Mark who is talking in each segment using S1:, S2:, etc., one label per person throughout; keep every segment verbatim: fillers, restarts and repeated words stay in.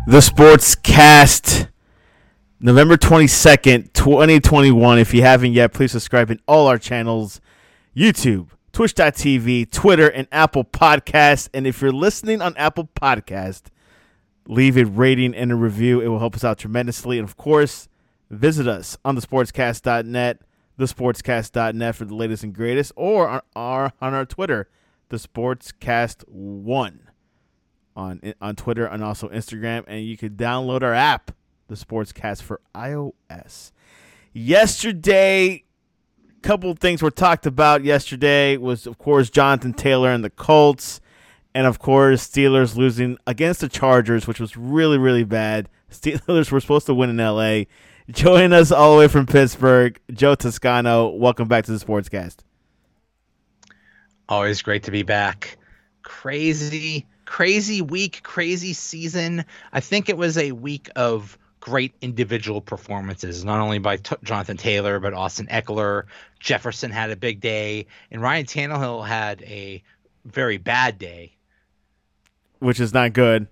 S1: The Sports Cast, November twenty-second, twenty twenty-one. If you haven't yet, please subscribe in all our channels, YouTube, Twitch dot T V, Twitter, and Apple Podcasts. And if you're listening on Apple Podcast, leave a rating and a review. It will help us out tremendously. And, of course, visit us on the sportscast dot net, the sportscast dot net for the latest and greatest, or on our, on our Twitter, the Sportscast one. On on Twitter and also Instagram, and you can download our app, the Sportscast, for iOS. Yesterday, a couple of things were talked about yesterday was, of course, Jonathan Taylor and the Colts, and, of course, Steelers losing against the Chargers, which was really, really bad. Steelers were supposed to win in L A. Joining us all the way from Pittsburgh, Joe Toscano. Welcome back to the Sportscast.
S2: Always great to be back. Crazy Crazy week, crazy season. I think it was a week of great individual performances, not only by T- Jonathan Taylor, but Austin Eckler. Jefferson had a big day, and Ryan Tannehill had a very bad day.
S1: Which is not good.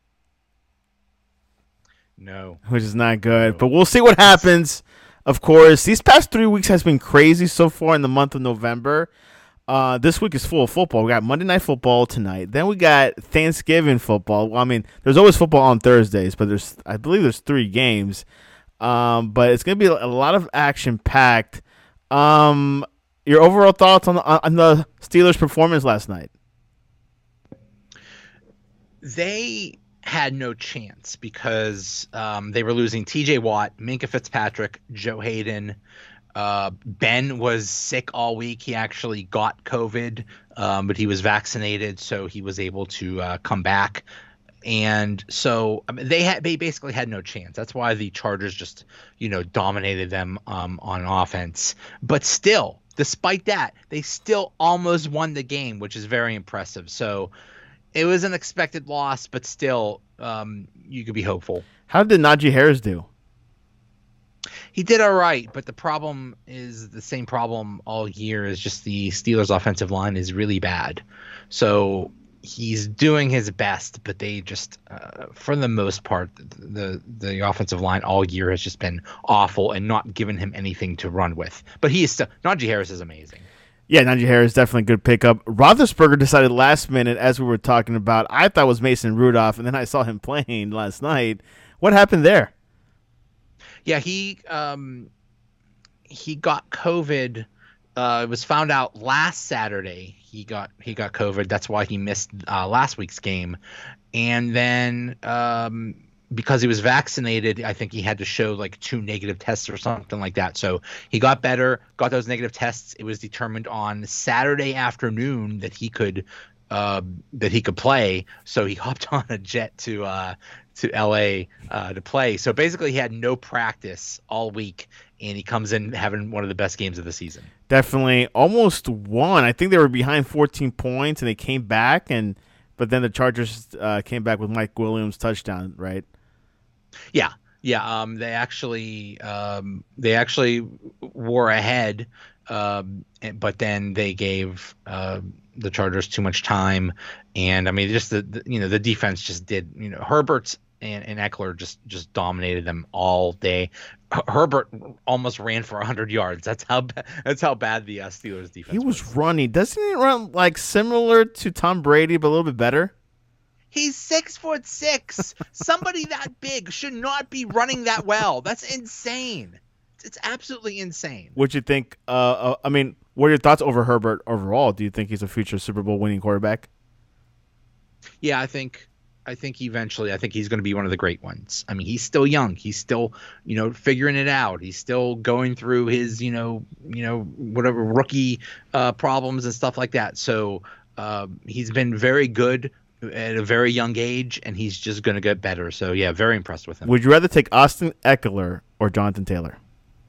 S2: No.
S1: Which is not good. No. But we'll see what happens. Of course, these past three weeks has been crazy so far in the month of November. Uh, this week is full of football. We got Monday Night Football tonight. Then we got Thanksgiving football. Well, I mean, there's always football on Thursdays, but there's I believe there's three games. Um, but it's going to be a lot of action packed. Um, your overall thoughts on the, on the Steelers' performance last night?
S2: They had no chance because um, they were losing T J Watt, Minkah Fitzpatrick, Joe Hayden. Uh, Ben was sick all week. He actually got COVID, um, but he was vaccinated, so he was able to uh, come back. And so I mean, they had they basically had no chance. That's why the Chargers just you know dominated them um, on offense. But still, despite that, they still almost won the game, which is very impressive. So it was an expected loss, but still, um, you could be hopeful.
S1: How did Najee Harris do?
S2: He did all right, but the problem is the same problem all year is just the Steelers' offensive line is really bad. So he's doing his best, but they just, uh, for the most part, the the offensive line all year has just been awful and not given him anything to run with. But he is still – Najee Harris is amazing.
S1: Yeah, Najee Harris definitely a good pickup. Roethlisberger decided last minute, as we were talking about, I thought it was Mason Rudolph, and then I saw him playing last night. What happened there?
S2: Yeah, he um, he got COVID. Uh, it was found out last Saturday. He got he got COVID. That's why he missed uh, last week's game. And then um, because he was vaccinated, I think he had to show like two negative tests or something like that. So he got better, got those negative tests. It was determined on Saturday afternoon that he could uh, that he could play. So he hopped on a jet to. Uh, to L A uh, to play. So basically he had no practice all week, and he comes in having one of the best games of the season.
S1: Definitely. Almost won. I think they were behind fourteen points, and they came back, and but then the Chargers uh, came back with Mike Williams' touchdown, right?
S2: Yeah. Yeah. Um, they actually um, they actually were ahead, um, but then they gave uh, the Chargers too much time. And, I mean, just the, the you know, the defense just did, you know, Herbert's And, and Eckler just, just dominated them all day. H- Herbert almost ran for one hundred yards. That's how ba- that's how bad the uh, Steelers defense
S1: He was,
S2: was
S1: running. Doesn't he run like similar to Tom Brady, but a little bit better?
S2: He's six foot six. Somebody that big should not be running that well. That's insane. It's absolutely insane.
S1: Would you think? Uh, uh, I mean, what are your thoughts over Herbert overall? Do you think he's a future Super Bowl winning quarterback?
S2: Yeah, I think. I think eventually, I think he's going to be one of the great ones. I mean, he's still young. He's still, you know, figuring it out. He's still going through his, you know, you know, whatever rookie uh, problems and stuff like that. So uh, he's been very good at a very young age, and he's just going to get better. So yeah, very impressed with him.
S1: Would you rather take Austin Eckler or Jonathan Taylor?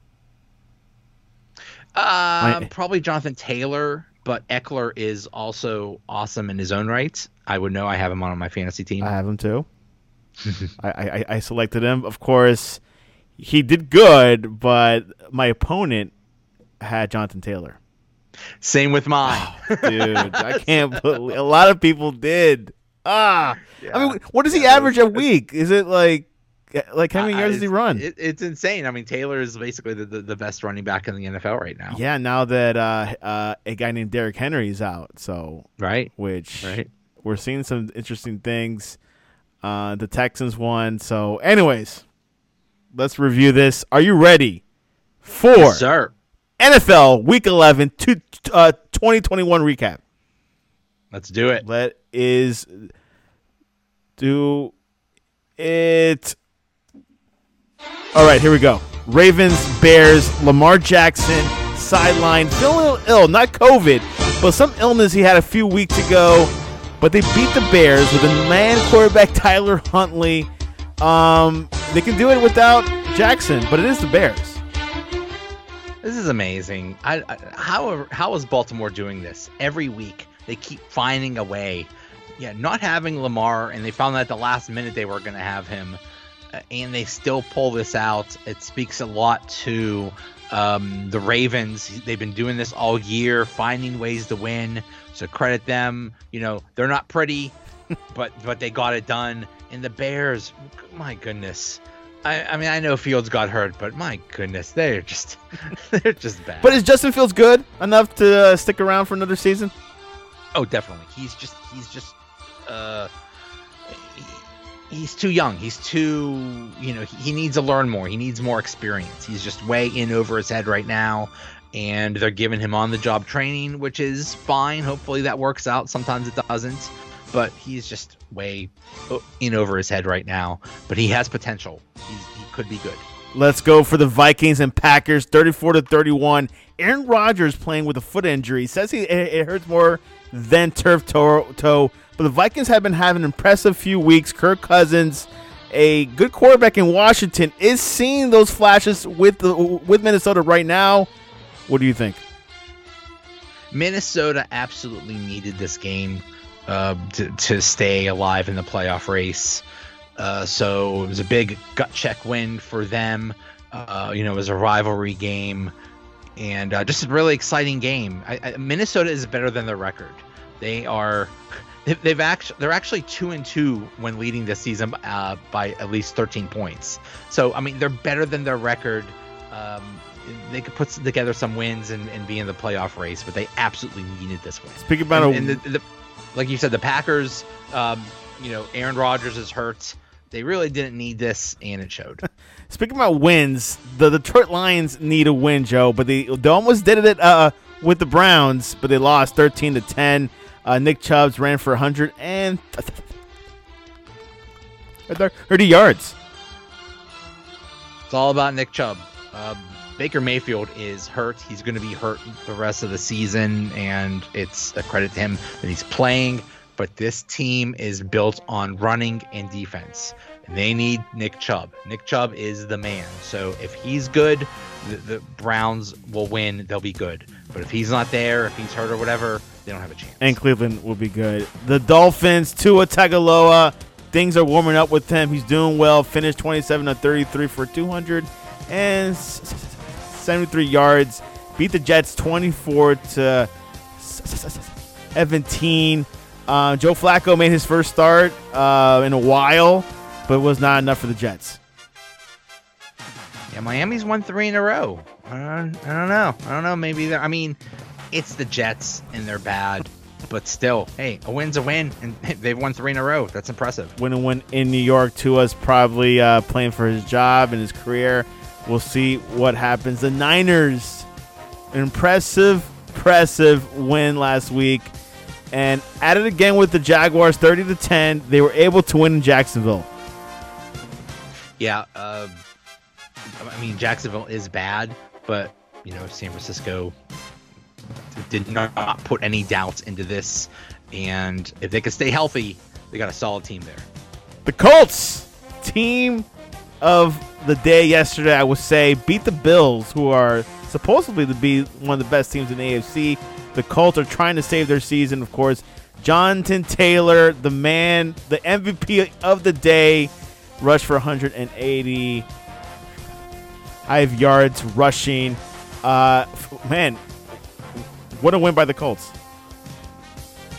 S2: Uh, I, probably Jonathan Taylor. But Eckler is also awesome in his own right. I would know. I have him on my fantasy team.
S1: I have him too. I, I, I selected him. Of course, he did good, but my opponent had Jonathan Taylor.
S2: Same with mine.
S1: Oh, dude, I can't believe a lot of people did. Ah,
S2: Yeah.
S1: I mean, what does he
S2: Yeah,
S1: average a week? Is it like, like how many
S2: I-
S1: yards does he run?
S2: It, it's insane. I mean, Taylor is basically the, the, the best running back in the N F L right now.
S1: Yeah, now that uh, uh, a guy named Derrick Henry is out, so
S2: Right.
S1: which
S2: Right.
S1: we're seeing some interesting things. Uh, the Texans won. So, anyways, let's review this. Are you ready for
S2: Yes, sir.
S1: N F L Week eleven to, uh, twenty twenty-one recap?
S2: Let's do it.
S1: Let is do it. All right, here we go. Ravens, Bears, Lamar Jackson, sideline, feeling a little ill, not COVID, but some illness he had a few weeks ago. But they beat the Bears with a man quarterback, Tyler Huntley. Um, they can do it without Jackson, but it is the Bears.
S2: This is amazing. I, I, how how is Baltimore doing this every week? They keep finding a way. Yeah, not having Lamar, and they found out at the last minute they were going to have him, uh, and they still pull this out. It speaks a lot to um, the Ravens. They've been doing this all year, finding ways to win. So credit them. You know, they're not pretty, but but they got it done. And the Bears, my goodness. I, I mean, I know Fields got hurt, but my goodness, they're just they're just bad.
S1: But is Justin Fields good enough to uh, stick around for another season?
S2: Oh, definitely. He's just he's just uh he, he's too young. He's too, you know, he, he needs to learn more. He needs more experience. He's just way in over his head right now, and they're giving him on the job training, which is fine. Hopefully that works out. Sometimes it doesn't. But he's just way in over his head right now. But he has potential. He's, he could be good.
S1: Let's go for the Vikings and Packers, thirty-four to thirty-one. Aaron Rodgers playing with a foot injury. Says he it, it hurts more than turf toe, toe. But the Vikings have been having an impressive few weeks. Kirk Cousins, a good quarterback in Washington, is seeing those flashes with the with Minnesota right now. What do you think?
S2: Minnesota absolutely needed this game uh, to, to stay alive in the playoff race. Uh, so it was a big gut check win for them. Uh, you know, it was a rivalry game, and uh, just a really exciting game. I, I, Minnesota is better than their record. They are, they've, they've actually they're actually two and two when leading this season uh, by at least thirteen points. So I mean, they're better than their record. Um, they could put together some wins and, and be in the playoff race, but they absolutely needed this win.
S1: Speaking about
S2: and,
S1: a,
S2: and the, the, like you said, the Packers. Um, you know, Aaron Rodgers is hurt. They really didn't need this, and it showed.
S1: Speaking about wins, the Detroit Lions need a win, Joe, but they, they almost did it uh, with the Browns, but they lost thirteen to ten. Uh, Nick Chubb ran for one hundred thirty yards.
S2: It's all about Nick Chubb. Uh, Baker Mayfield is hurt. He's going to be hurt the rest of the season, and it's a credit to him that he's playing. But this team is built on running and defense. And they need Nick Chubb. Nick Chubb is the man. So if he's good, the, the Browns will win. They'll be good. But if he's not there, if he's hurt or whatever, they don't have a chance.
S1: And Cleveland will be good. The Dolphins, Tua Tagovailoa, things are warming up with him. He's doing well. Finished twenty-seven to thirty-three for two hundred seventy-three yards. Beat the Jets twenty-four to seventeen. Uh, Joe Flacco made his first start uh, in a while, but it was not enough for the Jets.
S2: Yeah, Miami's won three in a row. I don't, I don't know. I don't know. Maybe they're, I mean, it's the Jets and they're bad, but still, hey, a win's a win, and they've won three in a row. That's impressive.
S1: Win and win in New York. Tua's probably uh, playing for his job and his career. We'll see what happens. The Niners, an impressive, impressive win last week. And at it again with the Jaguars, thirty to ten. They were able to win in Jacksonville.
S2: Yeah, uh, I mean, Jacksonville is bad, but, you know, San Francisco did not put any doubts into this. And if they can stay healthy, they got a solid team there.
S1: The Colts, team of the day yesterday, I would say, beat the Bills, who are supposedly to be one of the best teams in the A F C. The Colts are trying to save their season, of course. Jonathan Taylor, the man, the M V P of the day, rushed for one hundred eighty five yards rushing. Uh, man, what a win by the Colts.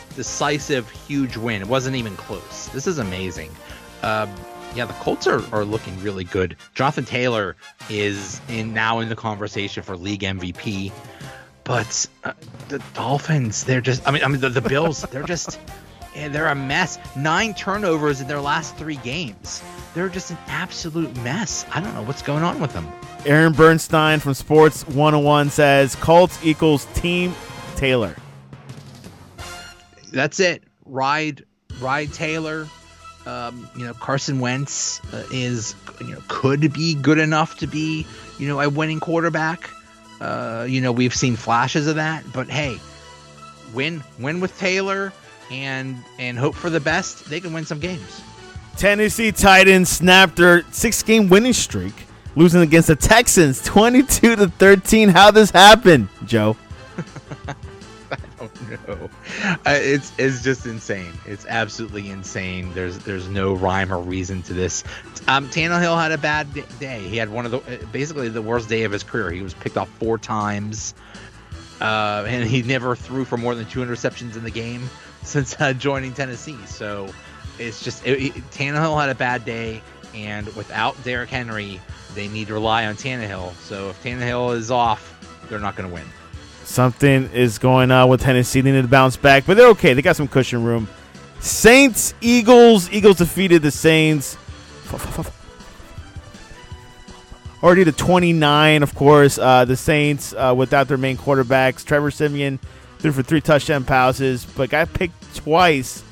S2: decisive, huge win. It wasn't even close. This is amazing. Um, yeah, the Colts are, are looking really good. Jonathan Taylor is in now in the conversation for league M V P. But uh, the Dolphins, they're just, I mean, I mean the, the Bills, they're just, yeah, they're a mess. Nine turnovers in their last three games. They're just an absolute mess. I don't know what's going on with them.
S1: Aaron Bernstein from Sports one oh one says Colts equals Team Taylor.
S2: That's it. Ride, ride Taylor. Um, you know, Carson Wentz uh, is, you know, could be good enough to be, you know, a winning quarterback. Uh, you know, we've seen flashes of that, but hey, win, win with Taylor, and and hope for the best. They can win some games.
S1: Tennessee Titans snapped their six-game winning streak, losing against the Texans, twenty-two to thirteen. How this happened, Joe?
S2: I don't know. Uh, it's it's just insane. It's absolutely insane. There's there's no rhyme or reason to this. Um, Tannehill had a bad day. He had one of the basically the worst day of his career. He was picked off four times, uh, and he never threw for more than two interceptions in the game since uh, joining Tennessee. So it's just it, it, Tannehill had a bad day, and without Derrick Henry, they need to rely on Tannehill. So if Tannehill is off, they're not going to win.
S1: Something is going on with Tennessee. They need to bounce back, but they're okay. They got some cushion room. Saints, Eagles. Eagles defeated the Saints. Already to twenty-nine, of course. Uh, the Saints, uh, without their main quarterbacks. Trevor Siemian threw for three touchdown passes, but got picked twice.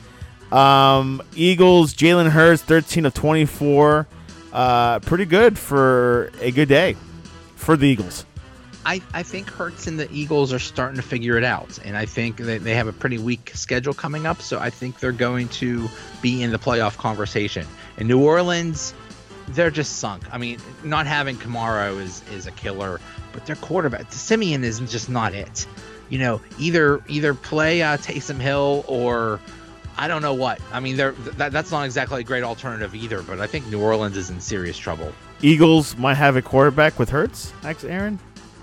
S1: Um, Eagles, Jalen Hurts, thirteen of twenty-four. Uh, pretty good for a good day for the Eagles.
S2: I, I think Hurts and the Eagles are starting to figure it out, and I think they, they have a pretty weak schedule coming up, so I think they're going to be in the playoff conversation. In New Orleans, they're just sunk. I mean, not having Kamara is, is a killer, but their quarterback, Simeon, is just not it. You know, either either play uh, Taysom Hill or I don't know what. I mean, they're, that, that's not exactly a great alternative either, but I think New Orleans is in serious trouble.
S1: Eagles might have a quarterback with Hurts, Aaron?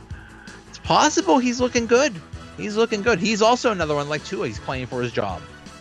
S2: Possible. He's looking good. He's looking good. He's also another one like Tua. He's playing for his job.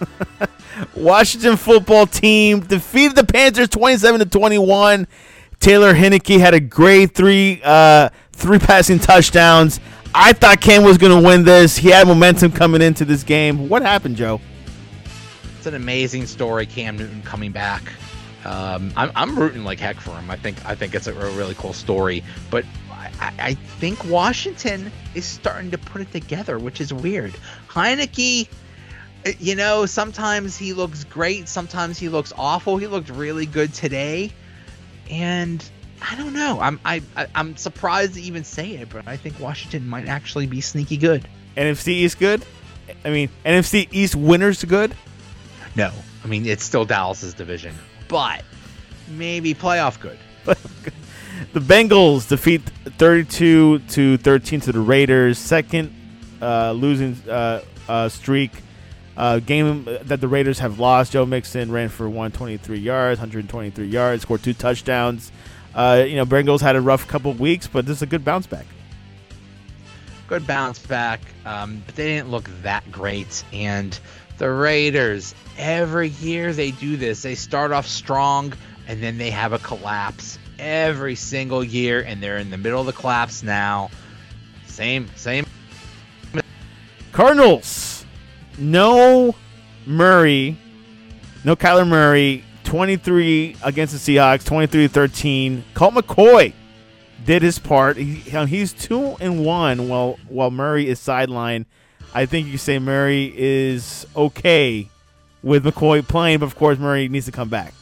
S1: Washington football team defeated the Panthers twenty-seven to twenty-one. Taylor Heinicke had a great three uh, three passing touchdowns. I thought Cam was going to win this. He had momentum coming into this game. What happened, Joe?
S2: It's an amazing story. Cam Newton coming back. Um, I'm, I'm rooting like heck for him. I think I think it's a really cool story. But I, I think Washington is starting to put it together, which is weird. Heinicke, you know, sometimes he looks great, sometimes he looks awful. He looked really good today, and I don't know. I'm I, I I'm surprised to even say it, but I think Washington might actually be sneaky good.
S1: N F C East good? I mean, N F C East winners good?
S2: No, I mean it's still Dallas's division, but maybe playoff good.
S1: The Bengals defeat thirty-two to thirteen to the Raiders. Second uh, losing uh, uh, streak. Uh, game that the Raiders have lost. Joe Mixon ran for one hundred twenty-three yards, one hundred twenty-three yards, scored two touchdowns. Uh, you know, Bengals had a rough couple of weeks, but this is a good bounce back.
S2: Good bounce back, um, but they didn't look that great. And the Raiders, every year they do this. They start off strong, and then they have a collapse every single year, and they're in the middle of the collapse now. Same, same.
S1: Cardinals, no Murray, no Kyler Murray, twenty-three against the Seahawks, twenty-three to thirteen. Colt McCoy did his part. He, he's two and one while while Murray is sidelined. I think you can say Murray is okay with McCoy playing, but of course Murray needs to come back.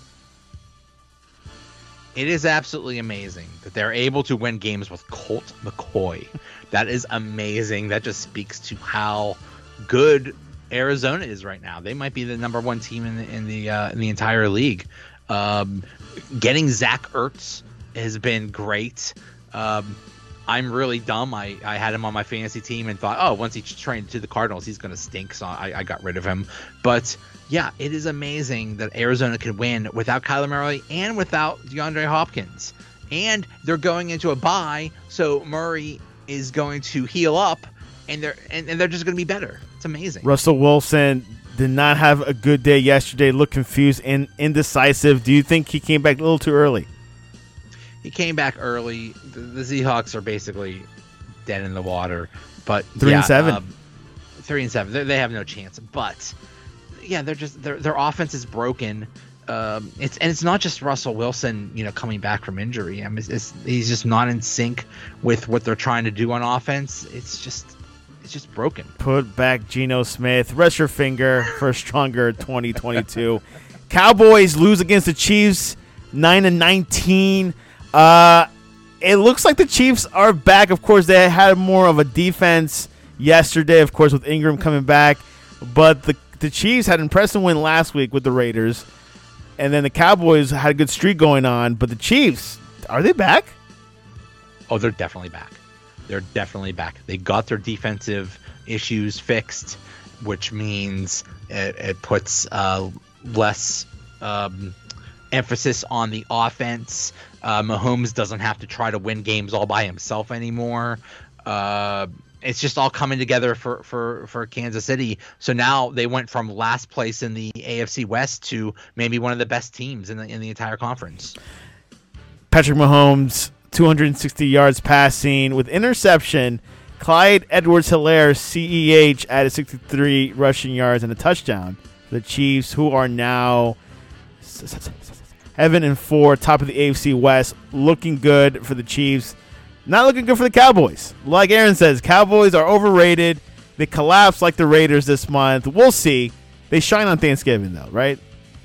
S2: It is absolutely amazing that they're able to win games with Colt McCoy. That is amazing. That just speaks to how good Arizona is right now. They might be the number one team in the in the uh, in the entire league. Um, getting Zach Ertz has been great. Um, I'm really dumb. I, I had him on my fantasy team and thought, oh, once he trained to the Cardinals, he's going to stink. So I, I got rid of him. But yeah, it is amazing that Arizona could win without Kyler Murray and without DeAndre Hopkins. And they're going into a bye, so Murray is going to heal up, and they're and, and they're just going to be better. It's amazing.
S1: Russell Wilson did not have a good day yesterday. Looked confused and indecisive. Do you think he came back a little too early?
S2: He came back early. The, the Seahawks are basically dead in the water. But
S1: three
S2: yeah,
S1: and seven.
S2: Um, three and seven. They, they have no chance. But yeah, they're just their their offense is broken. Um, it's and it's not just Russell Wilson, you know, coming back from injury. I mean, it's, it's, he's just not in sync with what they're trying to do on offense. It's just, it's just broken.
S1: Put back Geno Smith. Rest your finger for a stronger twenty twenty-two. Cowboys lose against the Chiefs, nine and nineteen. Uh, it looks like the Chiefs are back. Of course, they had more of a defense yesterday. Of course, with Ingram coming back, but the the Chiefs had an impressive win last week with the Raiders. And then the Cowboys had a good streak going on, but the Chiefs, are they back?
S2: Oh, they're definitely back. They're definitely back. They got their defensive issues fixed, which means it, it puts uh, less um, emphasis on the offense. Uh, Mahomes doesn't have to try to win games all by himself anymore. Uh, It's just all coming together for, for, for Kansas City. So now they went from last place in the A F C West to maybe one of the best teams in the in the entire conference.
S1: Patrick Mahomes, two hundred sixty yards passing with interception. Clyde Edwards-Helaire, C E H, added sixty-three rushing yards and a touchdown. The Chiefs, who are now seven and four, top of the A F C West, looking good for the Chiefs. Not looking good for the Cowboys. Like Aaron says, Cowboys are overrated. They collapse like the Raiders this month. We'll see. They shine on Thanksgiving, though, right?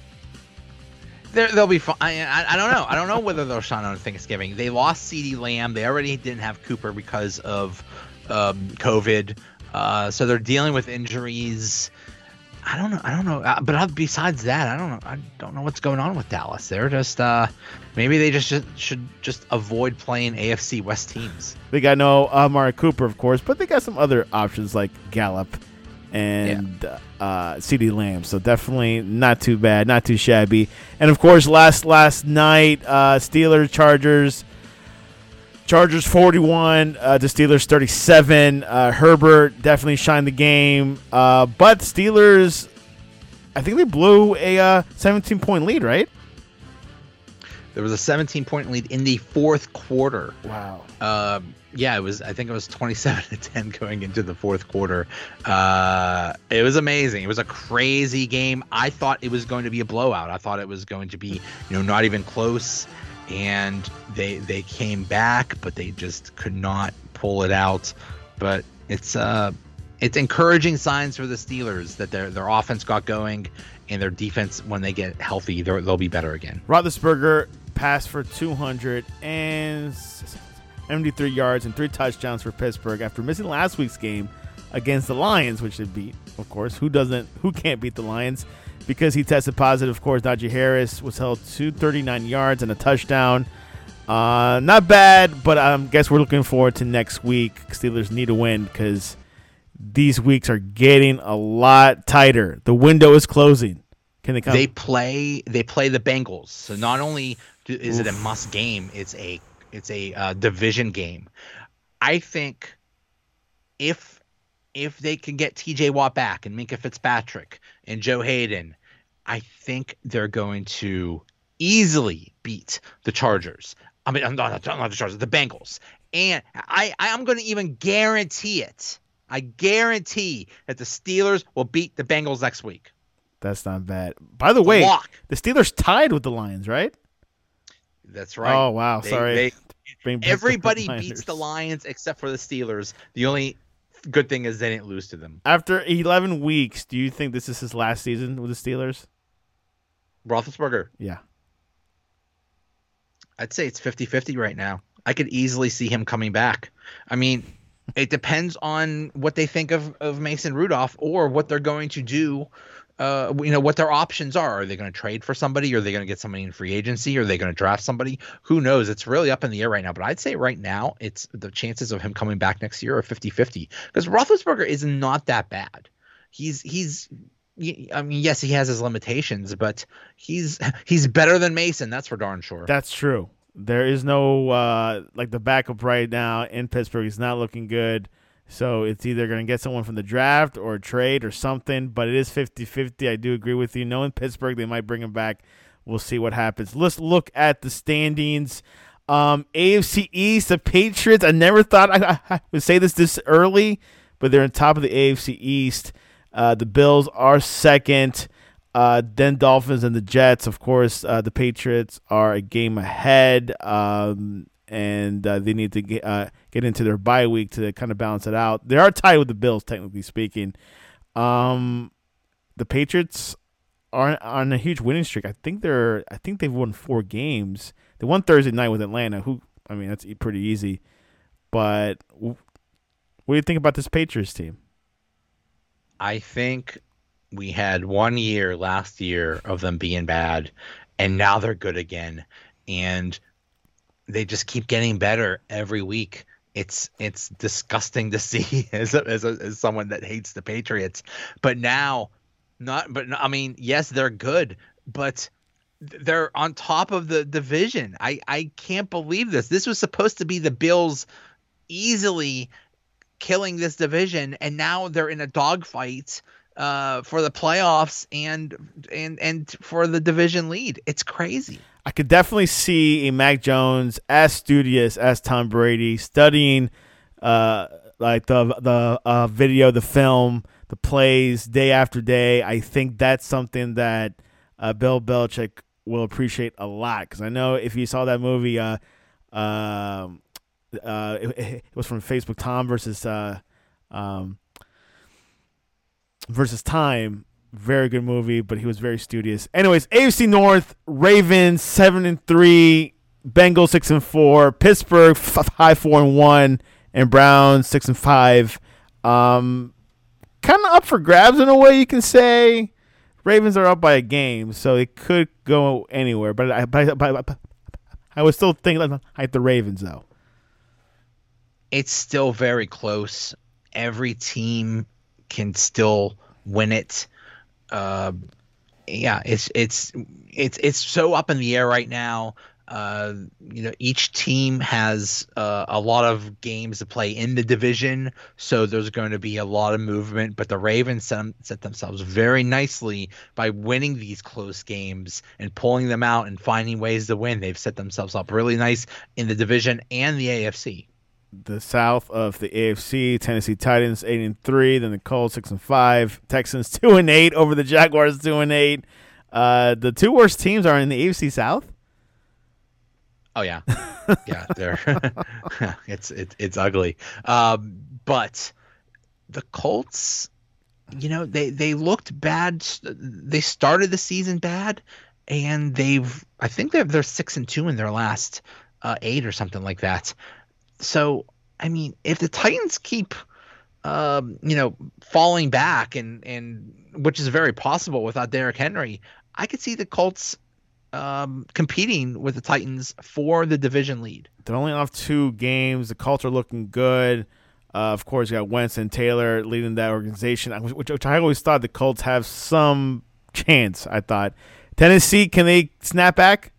S2: They're, they'll be fine. I, I, I don't know. I don't know whether they'll shine on Thanksgiving. They lost CeeDee Lamb. They already didn't have Cooper because of um, COVID. Uh, so they're dealing with injuries. I don't know. I don't know. Uh, but besides that, I don't know. I don't know what's going on with Dallas. They're just uh, maybe they just should, should just avoid playing A F C West teams.
S1: They got no Amari Cooper, of course, but they got some other options like Gallup and yeah. uh, CeeDee Lamb. So definitely not too bad, not too shabby. And of course, last last night, uh, Steelers Chargers. Chargers forty-one uh, to Steelers thirty-seven. Uh, Herbert definitely shined the game. Uh, but Steelers, I think they blew a uh, seventeen-point lead, right?
S2: There was a seventeen-point lead in the fourth quarter.
S1: Wow.
S2: Um, yeah, it was. I think it was twenty-seven to ten going into the fourth quarter. Uh, it was amazing. It was a crazy game. I thought it was going to be a blowout. I thought it was going to be, you know, not even close. And they they came back, but they just could not pull it out. But it's uh it's encouraging signs for the Steelers that their their offense got going, and their defense, when they get healthy, they'll be better again.
S1: Roethlisberger passed for two hundred seventy-three yards and three touchdowns for Pittsburgh after missing last week's game against the Lions, which they beat, of course. Who doesn't? Who can't beat the Lions? Because he tested positive, of course. Najee Harris was held to thirty-nine yards and a touchdown. Uh, not bad, but I guess we're looking forward to next week. Steelers need a win because these weeks are getting a lot tighter. The window is closing. Can they come?
S2: They play. They play the Bengals. So not only is Oof. it a must game, it's a it's a uh, division game. I think if if they can get T J Watt back and Minkah Fitzpatrick and Joe Hayden, I think they're going to easily beat the Chargers. I mean, not, not the Chargers, the Bengals. And I, I am going to even guarantee it. I guarantee that the Steelers will beat the Bengals next week.
S1: That's not bad. By the way, Lock. the Steelers tied with the Lions, right?
S2: That's right.
S1: Oh, wow.
S2: They,
S1: Sorry.
S2: They, everybody the beats the Lions except for the Steelers. The only good thing is they didn't lose to them.
S1: After eleven weeks, do you think this is his last season with the Steelers?
S2: Roethlisberger?
S1: Yeah.
S2: I'd say it's fifty-fifty right now. I could easily see him coming back. I mean, it depends on what they think of, of Mason Rudolph or what they're going to do. Uh, you know, what their options are. Are they going to trade for somebody? Are they going to get somebody in free agency? Are they going to draft somebody? Who knows? It's really up in the air right now. But I'd say right now, it's the chances of him coming back next year are fifty-fifty. Because Roethlisberger is not that bad. He's he's. I mean, yes, he has his limitations, but he's he's better than Mason. That's for darn sure.
S1: That's true. There is no uh, like the backup right now in Pittsburgh. He's not looking good. So it's either going to get someone from the draft or a trade or something, but it is fifty-fifty. I do agree with you. Knowing Pittsburgh, they might bring him back. We'll see what happens. Let's look at the standings. Um, A F C East, the Patriots. I never thought I, I would say this this early, but they're on top of the A F C East. Uh, the Bills are second. Uh, then Dolphins and the Jets. Of course, uh, the Patriots are a game ahead. Um And uh, they need to get uh, get into their bye week to kind of balance it out. They are tied with the Bills, technically speaking. Um, the Patriots are on a huge winning streak. I think they're. I think they've won four games. They won Thursday night with Atlanta. Who? I mean, that's pretty easy. But what do you think about this Patriots team?
S2: I think we had one year last year of them being bad, and now they're good again. And they just keep getting better every week. It's it's disgusting to see as a, as, a, as someone that hates the Patriots. But now, not but I mean, yes, they're good, but they're on top of the division. I I can't believe this. This was supposed to be the Bills easily killing this division, and now they're in a dogfight uh, for the playoffs and and and for the division lead. It's crazy.
S1: I could definitely see a Mac Jones as studious as Tom Brady, studying uh, like the the uh, video, the film, the plays day after day. I think that's something that uh, Bill Belichick will appreciate a lot, because I know if you saw that movie, uh, uh, uh, it, it was from Facebook, Tom versus uh, um, versus Time. Very good movie, but he was very studious. Anyways, A F C North, Ravens seven and three, Bengals six and four, Pittsburgh five four and one, and Browns six and five. Um, kind of up for grabs in a way, you can say. Ravens are up by a game, so it could go anywhere. But I, but, but, but I would still think like the Ravens, though.
S2: It's still very close. Every team can still win it. Uh, yeah, it's it's it's it's so up in the air right now. Uh, you know, each team has uh, a lot of games to play in the division, so there's going to be a lot of movement. But the Ravens set, set themselves very nicely by winning these close games and pulling them out and finding ways to win. They've set themselves up really nice in the division and the A F C.
S1: The South of the A F C, Tennessee Titans eight and three, then the Colts six and five, Texans two and eight over the Jaguars two and eight. Uh, the two worst teams are in the A F C South.
S2: Oh yeah, yeah, they're it's it's it's ugly. Um, but the Colts, you know, they they looked bad. They started the season bad, and they've I think they're they're six and two in their last uh, eight or something like that. So, I mean, if the Titans keep, um, you know, falling back, and, and which is very possible without Derrick Henry, I could see the Colts um, competing with the Titans for the division lead.
S1: They're only off two games. The Colts are looking good. Uh, of course, you got Wentz and Taylor leading that organization, which, which I always thought the Colts have some chance, I thought. Tennessee, can they snap back?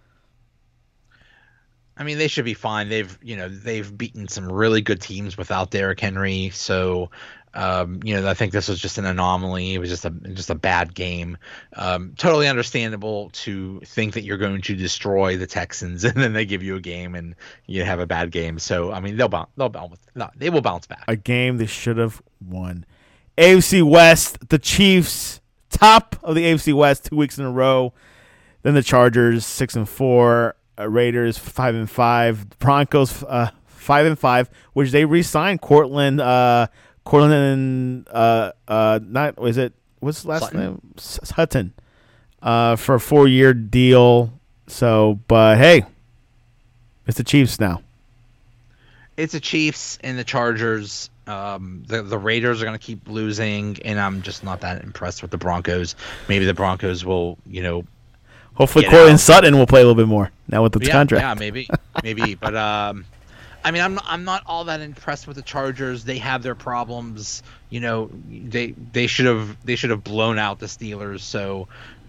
S2: I mean, they should be fine. They've, you know, they've beaten some really good teams without Derrick Henry. So, um, you know, I think this was just an anomaly. It was just a just a bad game. Um, totally understandable to think that you're going to destroy the Texans, and then they give you a game and you have a bad game. So, I mean, they'll bounce. They'll bounce. No, they will bounce back.
S1: A game they should have won. A F C West, the Chiefs, top of the A F C West two weeks in a row. Then the Chargers six and four. Uh, Raiders five and five, Broncos uh, five and five, which they re-signed Cortland, uh, Cortland and uh, uh, not was it what's the last
S2: Sutton.
S1: name Hutton, uh, for a four-year deal. So, but hey, it's the Chiefs now.
S2: It's the Chiefs and the Chargers. Um, the the Raiders are going to keep losing, and I'm just not that impressed with the Broncos. Maybe the Broncos will, you know.
S1: Hopefully, Cortland Sutton will play a little bit more now with the
S2: yeah,
S1: contract.
S2: Yeah, maybe, maybe. But um, I mean, I'm not, I'm not all that impressed with the Chargers. They have their problems. You know, they they should have they should have blown out the Steelers. So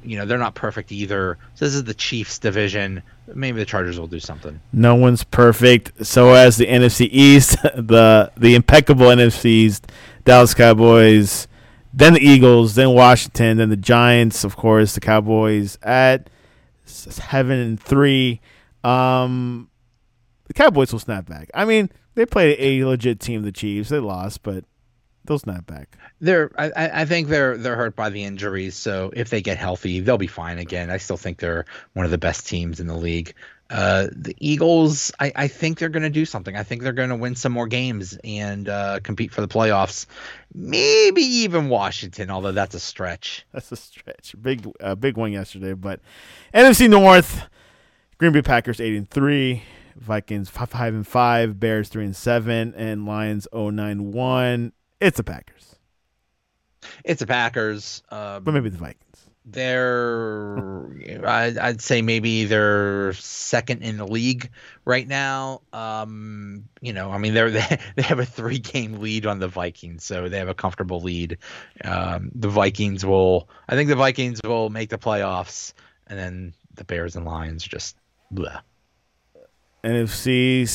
S2: you know, they're not perfect either. So this is the Chiefs division. Maybe the Chargers will do something.
S1: No one's perfect. So as the N F C East, the the impeccable N F C East, Dallas Cowboys, then the Eagles, then Washington, then the Giants, of course, the Cowboys at seven and three. Um, the Cowboys will snap back. I mean, they played a legit team, the Chiefs. They lost, but they'll snap back.
S2: They're, I, I think they're they're hurt by the injuries. So if they get healthy, they'll be fine again. I still think they're one of the best teams in the league. Uh, the Eagles, I, I think they're going to do something. I think they're going to win some more games and uh, compete for the playoffs. Maybe even Washington, although that's a stretch.
S1: That's a stretch. Big uh, big one yesterday, but N F C North, Green Bay Packers eight and three, Vikings five, five and five, Bears three and seven, and Lions oh nine one. It's the Packers.
S2: It's the Packers, um,
S1: but maybe the Vikings.
S2: They're, I'd, I'd say maybe they're second in the league right now. Um, you know, I mean, they're they, they have a three game lead on the Vikings, so they have a comfortable lead. Um, the Vikings will, I think the Vikings will make the playoffs, and then the Bears and Lions just blah.
S1: N F C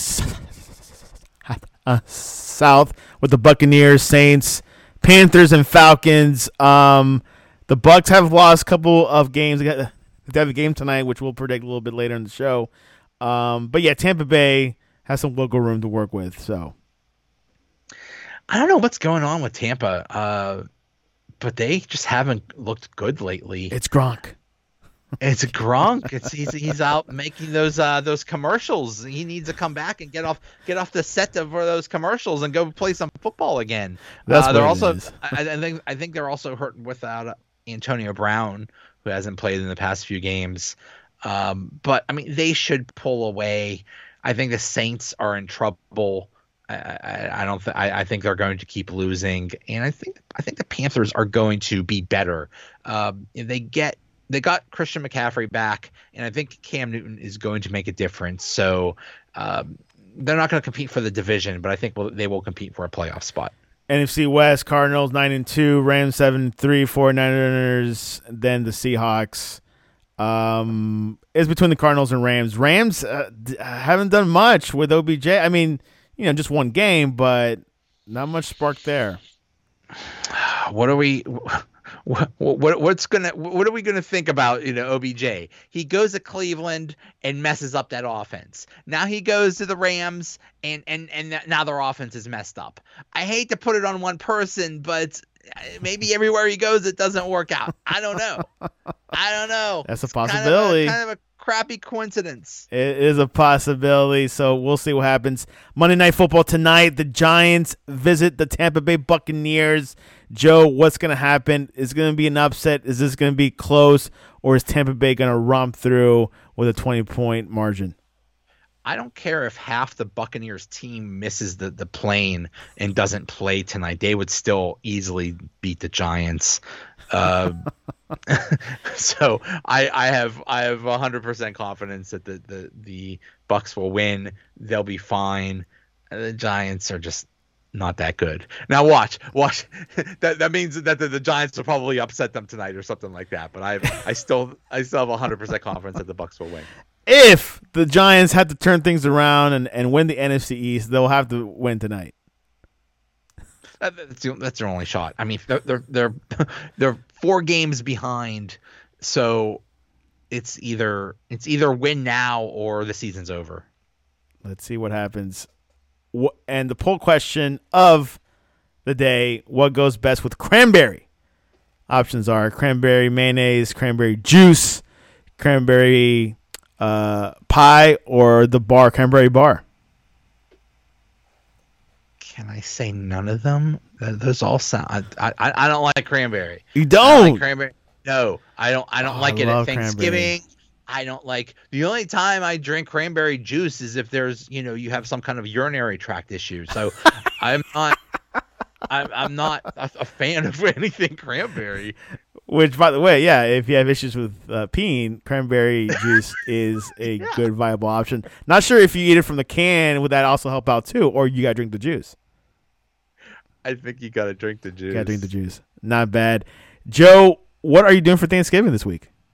S1: uh, South with the Buccaneers, Saints, Panthers, and Falcons. Um, the Bucs have lost a couple of games. They got- they have a game tonight, which we'll predict a little bit later in the show. Um, but yeah, Tampa Bay has some wiggle room to work with. So
S2: I don't know what's going on with Tampa, uh, but they just haven't looked good lately.
S1: it's Gronk.
S2: It's Gronk. It's he's he's out making those uh, those commercials. He needs to come back and get off get off the set of those commercials and go play some football again.
S1: That's
S2: uh, they're
S1: what it
S2: also
S1: is.
S2: I, I think I think they're also hurting without Antonio Brown, who hasn't played in the past few games. Um, but I mean, they should pull away. I think the Saints are in trouble. I, I, I don't. Th- I, I think they're going to keep losing, and I think I think the Panthers are going to be better. Um, if they get. They got Christian McCaffrey back, and I think Cam Newton is going to make a difference. So um, they're not going to compete for the division, but I think we'll, they will compete for a playoff spot.
S1: N F C West, Cardinals nine and two, Rams seven and three, 49ers, then the Seahawks. Um, it's between the Cardinals and Rams. Rams uh, d- haven't done much with O B J. I mean, you know, just one game, but not much spark there.
S2: What are we? What, what what's gonna what are we gonna think about, you know, O B J? He goes to Cleveland and messes up that offense. Now he goes to the Rams and and and now their offense is messed up. I hate to put it on one person, but maybe everywhere he goes it doesn't work out. I don't know. I don't know.
S1: That's a
S2: It's kind of a-
S1: possibility.
S2: Kind of a crappy coincidence.
S1: It is a possibility, so we'll see what happens. Monday Night Football tonight, the Giants visit the Tampa Bay Buccaneers. Joe, what's going to happen? Is it going to be an upset? Is this going to be close, or is Tampa Bay going to romp through with a twenty-point margin?
S2: I don't care if half the Buccaneers team misses the, the plane and doesn't play tonight. They would still easily beat the Giants. Uh, so I, I have I have one hundred percent confidence that the, the, the Bucs will win. They'll be fine. The Giants are just not that good. Now watch, watch. that that means that the, the Giants will probably upset them tonight or something like that. But I I still I still have one hundred percent confidence that the Bucs will win.
S1: If the Giants have to turn things around and, and win the N F C East, they'll have to win tonight.
S2: That, that's, the, that's their only shot. I mean, they're they're they're they're four games behind, so it's either it's either win now or the season's over.
S1: Let's see what happens. Wh- And the poll question of the day: what goes best with cranberry? Options are cranberry mayonnaise, cranberry juice, cranberry uh, pie, or the bar cranberry bar.
S2: Can I say none of them? Th- Those all sound. I I, I don't like cranberry.
S1: You
S2: I
S1: don't.
S2: like cranberry. No, I don't. I don't
S1: Oh,
S2: like
S1: I
S2: it at
S1: love
S2: Thanksgiving. I don't like. The only time I drink cranberry juice is if there's, you know, you have some kind of urinary tract issue. So I'm not. I'm, I'm not a, a fan of anything cranberry.
S1: Which, by the way, yeah, if you have issues with uh, peeing, cranberry juice is a
S2: Yeah.
S1: good viable option. Not sure if you eat it from the can, would that also help out too, or you got to drink the juice.
S2: I think you got to drink the juice.
S1: Got to drink the juice. Not bad. Joe, what are you doing for Thanksgiving this week?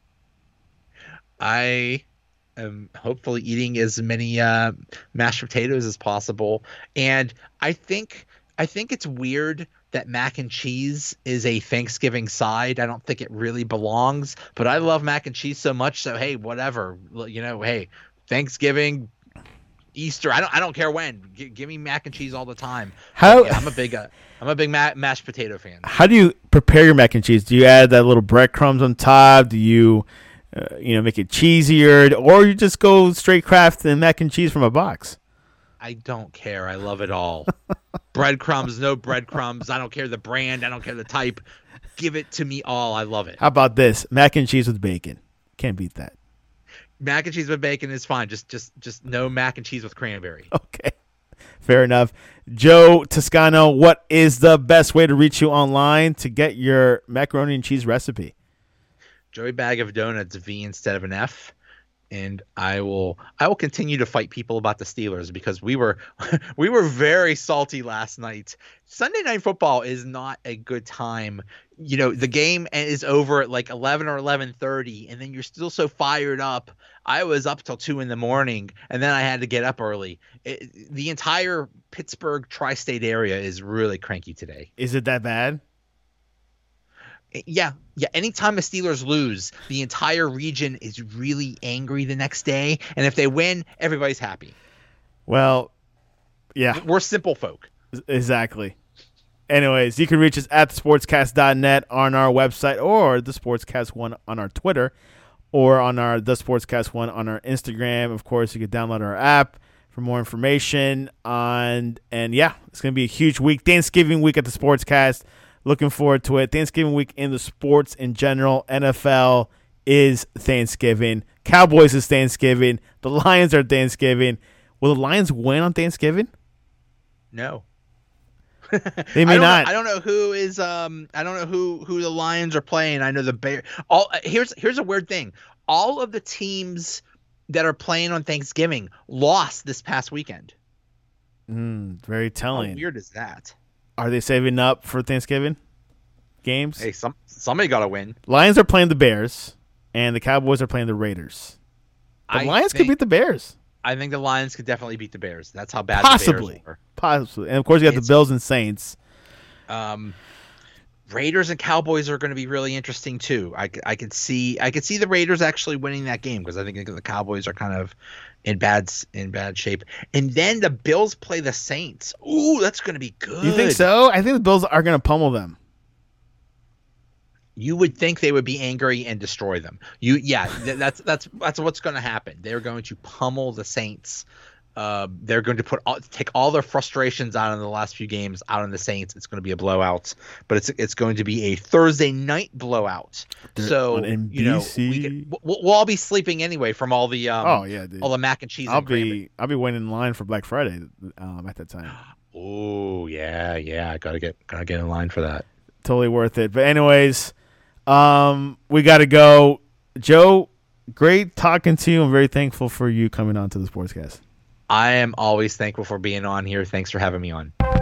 S2: I am hopefully eating as many uh, mashed potatoes as possible, and I think I think it's weird that mac and cheese is a Thanksgiving side. I don't think it really belongs, but I love mac and cheese so much. So hey, whatever, you know, hey, Thanksgiving, Easter, I don't I don't care when. G- give me mac and cheese all the time.
S1: How
S2: yeah, I'm a big uh, I'm a big ma- mashed potato fan.
S1: How do you prepare your mac and cheese? Do you add that little breadcrumbs on top? Do you, uh, you know, make it cheesier, or you just go straight Kraft and mac and cheese from a box?
S2: I don't care. I love it all. Breadcrumbs, no breadcrumbs. I don't care the brand. I don't care the type. Give it to me all. I love it.
S1: How about this? Mac and cheese with bacon. Can't beat that.
S2: Mac and cheese with bacon is fine. Just, just, just no mac and cheese with cranberry.
S1: Okay. Fair enough. Joe Toscano, what is the best way to reach you online to get your macaroni and cheese recipe?
S2: Joey Bag of Donuts, V instead of an F. And I will I will continue to fight people about the Steelers because we were we were very salty last night. Sunday Night Football is not a good time. You know, the game is over at like eleven or eleven thirty, and then you're still so fired up. I was up till two in the morning, and then I had to get up early. It, the entire Pittsburgh tri-state area is really cranky today.
S1: Is it that bad?
S2: Yeah, yeah. Anytime the Steelers lose, the entire region is really angry the next day, and if they win, everybody's happy.
S1: Well, yeah.
S2: We're simple folk.
S1: Exactly. Anyways, you can reach us at the sportscast dot net on our website or the Sportscast one on our Twitter or on our The Sportscast one on our Instagram. Of course, you can download our app for more information on. And, yeah, it's going to be a huge week. Thanksgiving week at the Sportscast. Looking forward to it. Thanksgiving week in the sports in general. N F L is Thanksgiving. Cowboys is Thanksgiving. The Lions are Thanksgiving. Will the Lions win on Thanksgiving?
S2: No.
S1: They may
S2: I
S1: not.
S2: Know, I don't know who is. Um, I don't know who who the Lions are playing. I know the Bears. All here's here's a weird thing. All of the teams that are playing on Thanksgiving lost this past weekend.
S1: Mm, very telling.
S2: How weird is that?
S1: Are they saving up for Thanksgiving games?
S2: Hey, some somebody got to win.
S1: Lions are playing the Bears, and the Cowboys are playing the Raiders. The
S2: I
S1: Lions
S2: think,
S1: could beat the Bears.
S2: I think the Lions could definitely beat the Bears. That's how bad
S1: Possibly.
S2: the Bears were.
S1: Possibly. And, of course, you got
S2: It's,
S1: the Bills and Saints.
S2: Um, Raiders and Cowboys are going to be really interesting, too. I, I could see I could see the Raiders actually winning that game because I think the Cowboys are kind of in bad in bad shape. And then the Bills play the Saints. Ooh, that's going to be good.
S1: You think so? I think the Bills are going to pummel them.
S2: You would think they would be angry and destroy them. You, yeah, th- that's that's that's what's going to happen. They're going to pummel the Saints. Uh, they're going to put all, take all their frustrations out in the last few games out on the Saints. It's going to be a blowout, but it's it's going to be a Thursday night blowout.
S1: They're
S2: so
S1: on N B C.
S2: you know we could, we'll, we'll all be sleeping anyway from all the um,
S1: oh yeah, dude.
S2: all the mac and cheese.
S1: I'll
S2: and
S1: be
S2: cranberry.
S1: I'll be waiting in line for Black Friday um, at that time.
S2: Oh yeah, yeah. I gotta get gotta get in line for that.
S1: Totally worth it. But anyways, um, we got to go. Joe, great talking to you. I'm very thankful for you coming on to the Sportscast.
S2: I am always thankful for being on here. Thanks for having me on.